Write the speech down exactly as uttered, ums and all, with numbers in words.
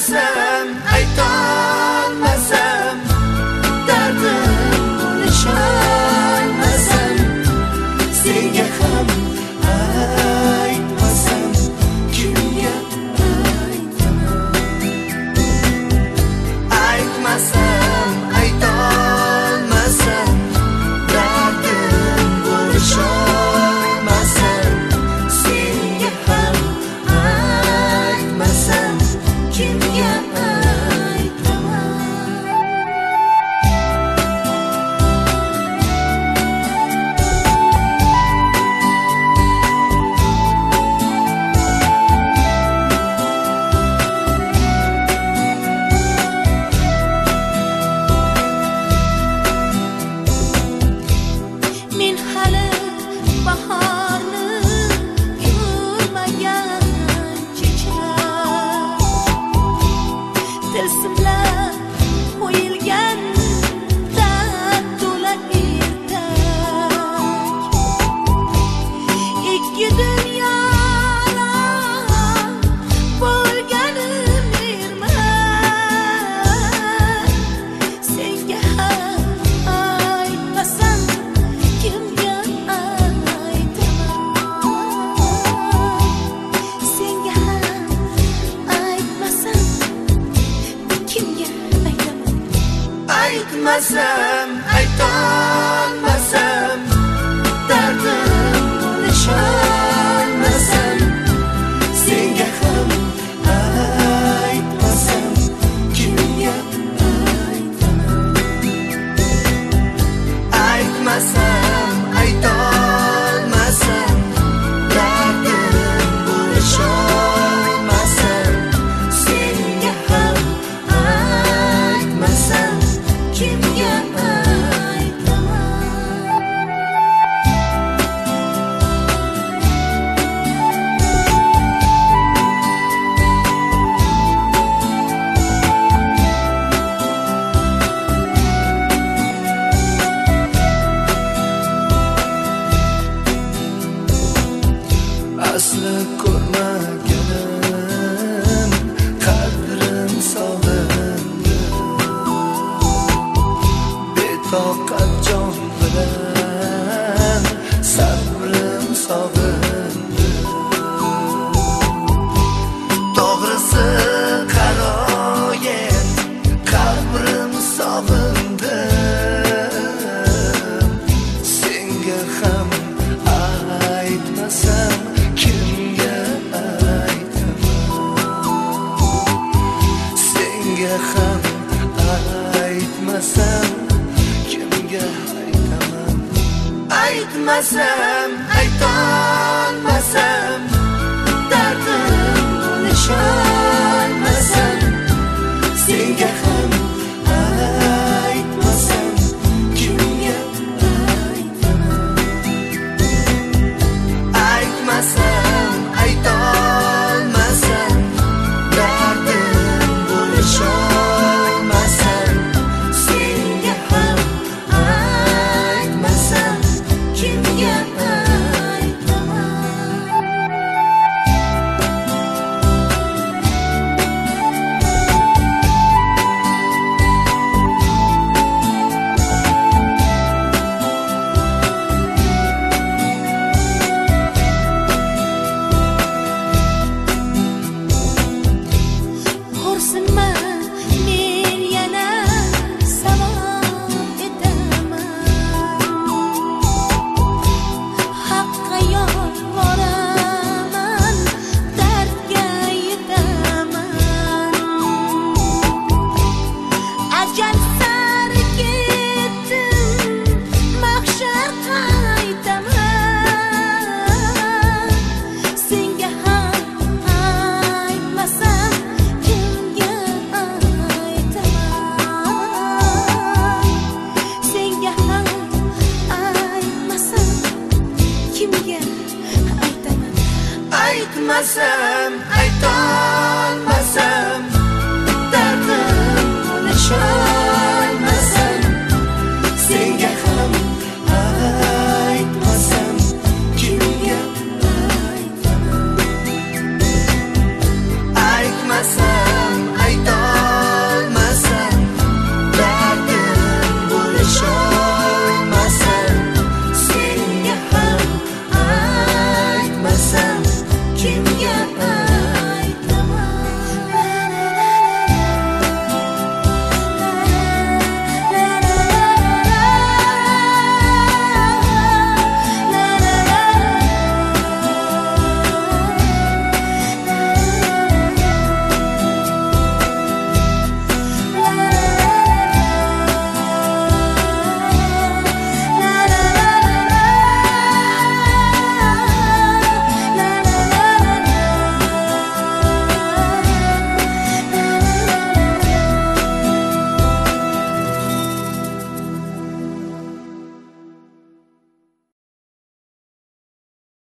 aytmasam, aytolmasam, dardim bo'lisholmasam, senga ham aytmasam, kimga aytaman? Aytmasam, aytolmasam, dardim bo'lisholmasam, senga ham aytmasam, kimga aytmasam, aytolmasam, dardim bo'lisholmasam, senga ham aytmasam, kimga aytaman? Aytmasam, aytolmasam, dardim bo'lisholmasam, senga ham aytmasam, kimga asli ko'rmaganim, qadrim sog'indi, betoqat jon bilan sabrim sog'indi. To'g'risi qaroyet, qabrim sog'indi, senga ham aytmasam, kimga aytaman? Senga ham aytmasam, kimga aytaman? Aytmasam, aytolmasam, dardim bo'lisholmasam, senga ham aytmasam, kimga aytaman? Aytmasam, aytolmasam, dardim bo'lisholmasam, senga ham aytmasam, kimga aytmasam,